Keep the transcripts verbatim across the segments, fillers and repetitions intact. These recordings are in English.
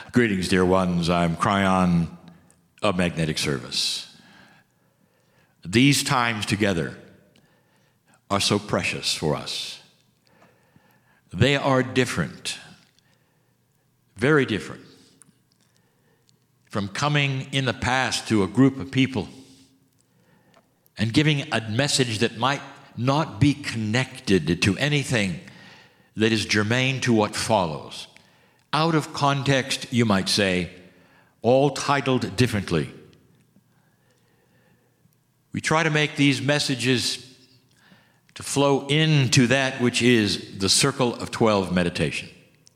Greetings, dear ones. I'm Cryon of Magnetic Service. These times together are so precious for us. They are different, very different from coming in the past to a group of people and giving a message that might not be connected to anything that is germane to what follows. Out of context, you might say, all titled differently. We try to make these messages to flow into that which is the Circle of Twelve meditation.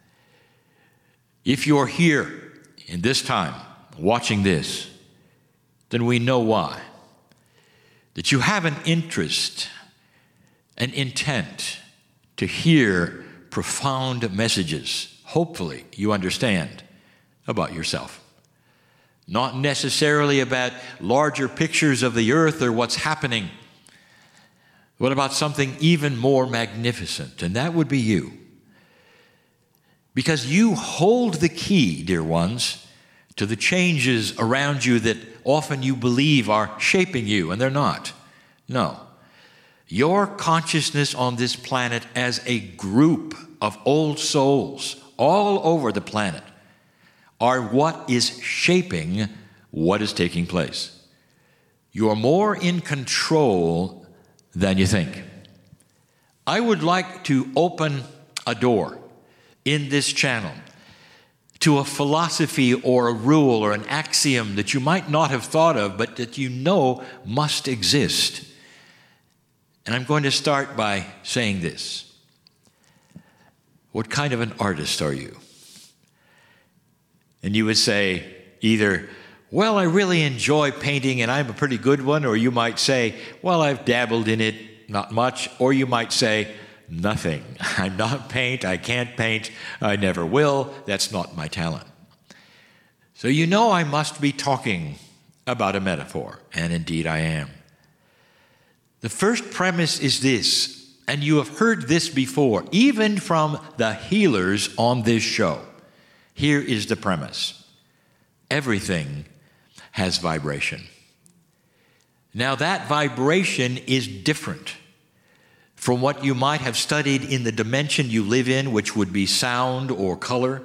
If you're here in this time, watching this, then we know why. That you have an interest, an intent to hear profound messages. Hopefully you understand about yourself. Not necessarily about larger pictures of the earth or what's happening, but about something even more magnificent, and that would be you. Because you hold the key, dear ones, to the changes around you that often you believe are shaping you, and they're not. No. Your consciousness on this planet as a group of old souls all over the planet are what is shaping what is taking place. You are more in control than you think. I would like to open a door in this channel to a philosophy or a rule or an axiom that you might not have thought of, but that you know must exist. And I'm going to start by saying this. What kind of an artist are you? And you would say either, well, I really enjoy painting and I'm a pretty good one, or you might say, well, I've dabbled in it, not much, or you might say, nothing. I'm not paint, I can't paint, I never will, that's not my talent. So you know I must be talking about a metaphor, and indeed I am. The first premise is this, and you have heard this before, even from the healers on this show. Here is the premise. Everything has vibration. Now that vibration is different from what you might have studied in the dimension you live in, which would be sound or color.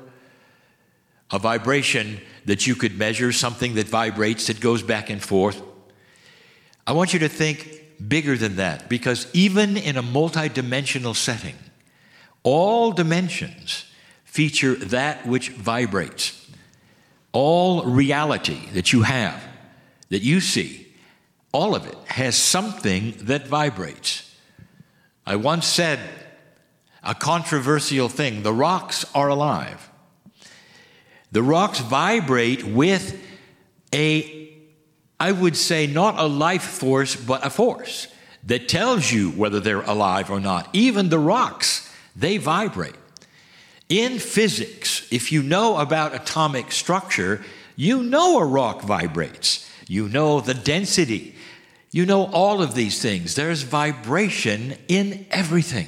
A vibration that you could measure, something that vibrates, that goes back and forth. I want you to think bigger than that, because even in a multidimensional setting, all dimensions feature that which vibrates. All reality that you have, that you see, all of it has something that vibrates. I once said a controversial thing: the rocks are alive. The rocks vibrate with a, I would say, not a life force, but a force that tells you whether they're alive or not. Even the rocks, they vibrate. In physics, if you know about atomic structure, you know a rock vibrates. You know the density. You know all of these things. There's vibration in everything.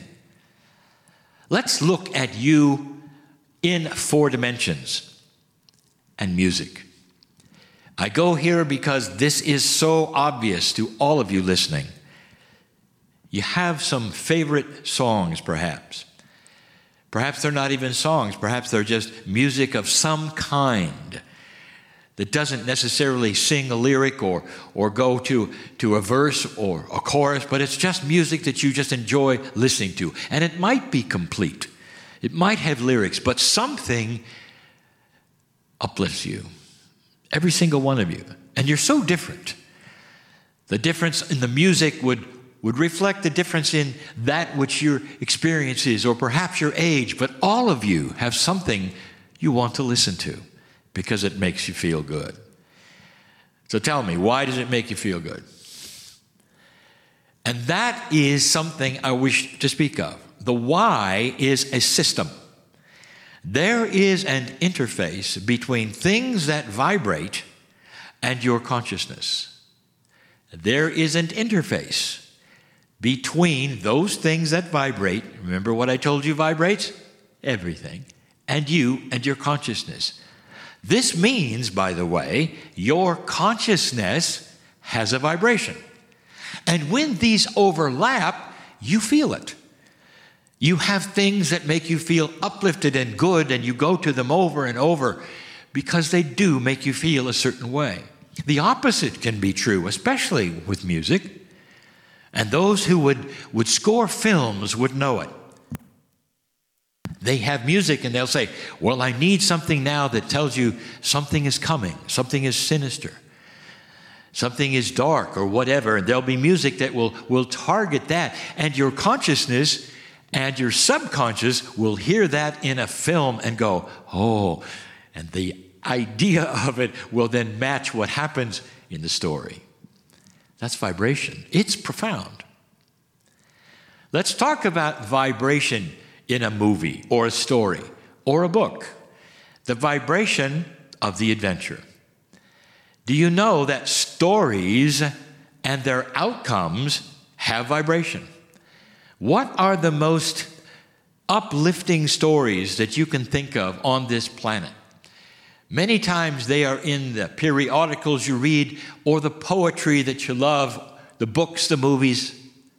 Let's look at you in four dimensions and music. I go here because this is so obvious to all of you listening. You have some favorite songs, perhaps. Perhaps they're not even songs. Perhaps they're just music of some kind that doesn't necessarily sing a lyric or, or go to, to a verse or a chorus, but it's just music that you just enjoy listening to. And it might be complete. It might have lyrics, but something uplifts you. Every single one of you. And you're so different. The difference in the music would would reflect the difference in that which your experience is, or perhaps your age, but all of you have something you want to listen to because it makes you feel good. So tell me, why does it make you feel good? And that is something I wish to speak of. The why is a system. There is an interface between things that vibrate and your consciousness. There is an interface between those things that vibrate. Remember what I told you vibrates? Everything. And you and your consciousness. This means, by the way, your consciousness has a vibration. And when these overlap, you feel it. You have things that make you feel uplifted and good, and you go to them over and over because they do make you feel a certain way. The opposite can be true, especially with music. And those who would, would score films would know it. They have music and they'll say, well, I need something now that tells you something is coming, something is sinister, something is dark or whatever. And there'll be music that will, will target that. And your consciousness and your subconscious will hear that in a film and go, oh, and the idea of it will then match what happens in the story. That's vibration. It's profound. Let's talk about vibration in a movie or a story or a book. The vibration of the adventure. Do you know that stories and their outcomes have vibration? What are the most uplifting stories that you can think of on this planet? Many times they are in the periodicals you read or the poetry that you love, the books, the movies.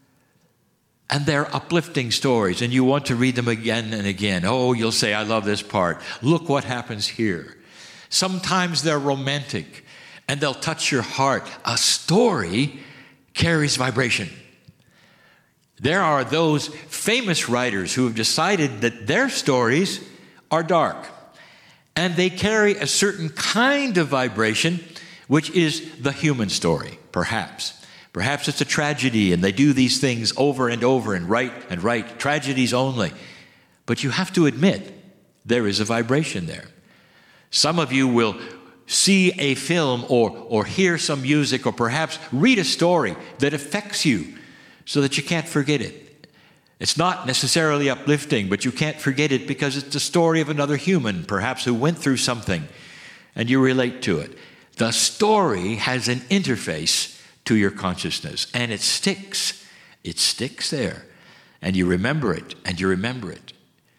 And they're uplifting stories, and you want to read them again and again. Oh, you'll say, I love this part. Look what happens here. Sometimes they're romantic, and they'll touch your heart. A story carries vibration. There are those famous writers who have decided that their stories are dark, and they carry a certain kind of vibration, which is the human story, perhaps. Perhaps it's a tragedy, and they do these things over and over and write and write, tragedies only. But you have to admit, there is a vibration there. Some of you will see a film or, or hear some music or perhaps read a story that affects you so that you can't forget it. It's not necessarily uplifting, but you can't forget it because it's the story of another human, perhaps who went through something, and you relate to it. The story has an interface to your consciousness, and it sticks. It sticks there, and you remember it, and you remember it.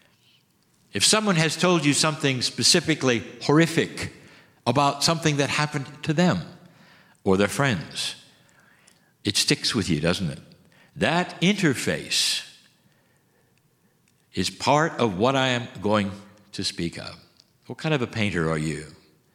If someone has told you something specifically horrific about something that happened to them or their friends, it sticks with you, doesn't it? That interface is part of what I am going to speak of. What kind of a painter are you?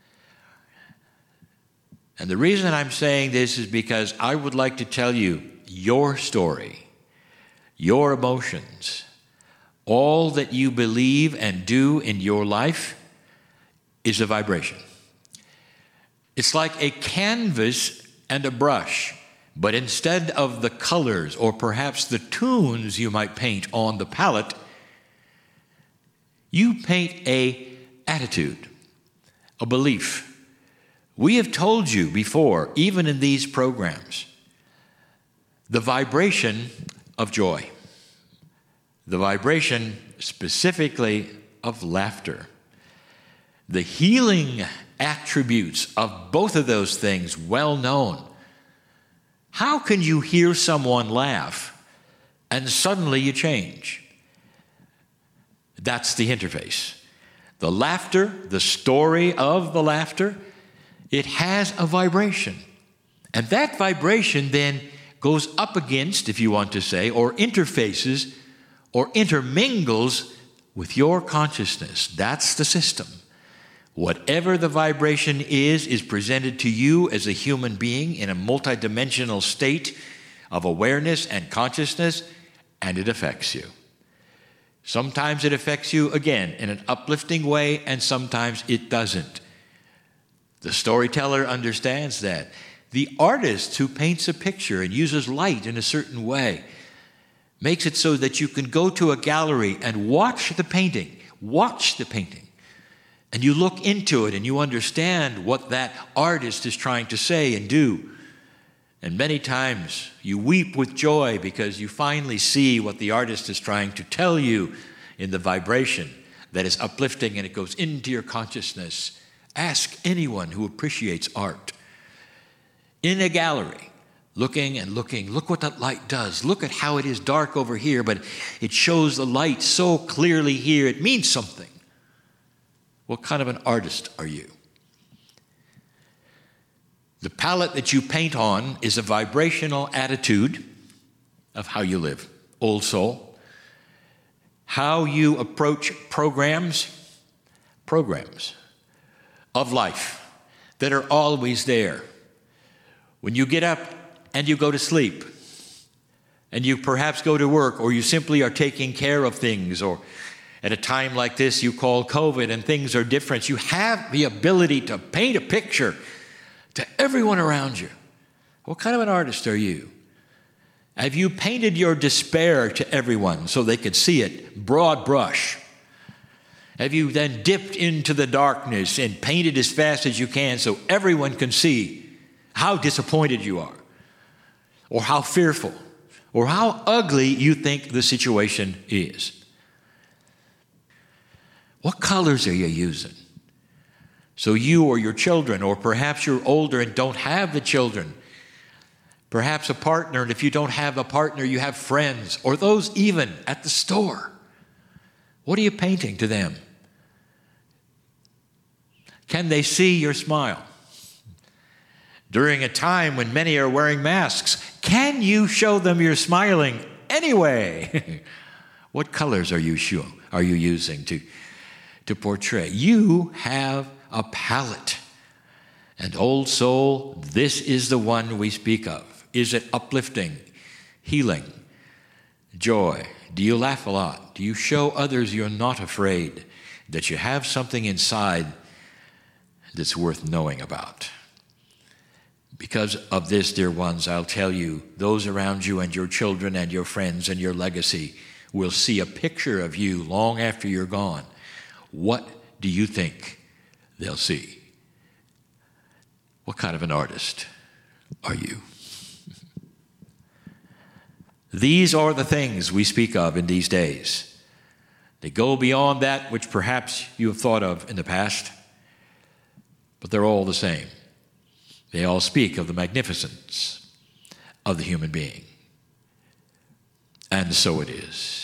And the reason I'm saying this is because I would like to tell you your story, your emotions, all that you believe and do in your life is a vibration. It's like a canvas and a brush, but instead of the colors or perhaps the tunes you might paint on the palette, you paint a attitude, a belief. We have told you before, even in these programs, the vibration of joy, the vibration specifically of laughter, the healing attributes of both of those things well known. How can you hear someone laugh and suddenly you change? That's the interface. The laughter, the story of the laughter, it has a vibration. And that vibration then goes up against, if you want to say, or interfaces or intermingles with your consciousness. That's the system. Whatever the vibration is, is presented to you as a human being in a multidimensional state of awareness and consciousness, and it affects you. Sometimes it affects you, again, in an uplifting way, and sometimes it doesn't. The storyteller understands that. The artist who paints a picture and uses light in a certain way makes it so that you can go to a gallery and watch the painting, watch the painting, and you look into it and you understand what that artist is trying to say and do. And many times you weep with joy because you finally see what the artist is trying to tell you in the vibration that is uplifting, and it goes into your consciousness. Ask anyone who appreciates art. In a gallery, looking and looking, look what that light does. Look at how it is dark over here, but it shows the light so clearly here. It means something. What kind of an artist are you? The palette that you paint on is a vibrational attitude of how you live. Old soul. How you approach programs, programs of life that are always there. When you get up and you go to sleep, and you perhaps go to work, or you simply are taking care of things, or at a time like this you call COVID and things are different, you have the ability to paint a picture to everyone around you. What kind of an artist are you? Have you painted your despair to everyone so they could see it, broad brush? Have you then dipped into the darkness and painted as fast as you can so everyone can see how disappointed you are, or how fearful, or how ugly you think the situation is? What colors are you using? So you or your children, or perhaps you're older and don't have the children, perhaps a partner, and if you don't have a partner, you have friends, or those even at the store. What are you painting to them? Can they see your smile? During a time when many are wearing masks, can you show them you're smiling anyway? What colors are you show, are you using to, to portray? You have a palette. And old soul, this is the one we speak of. Is it uplifting, healing, joy? Do you laugh a lot? Do you show others you're not afraid, that you have something inside that's worth knowing about? Because of this, dear ones, I'll tell you, those around you and your children and your friends and your legacy will see a picture of you long after you're gone. What do you think they'll see? What kind of an artist are you? These are the things we speak of in these days. They go beyond that which perhaps you have thought of in the past, but they're all the same. They all speak of the magnificence of the human being. And so it is.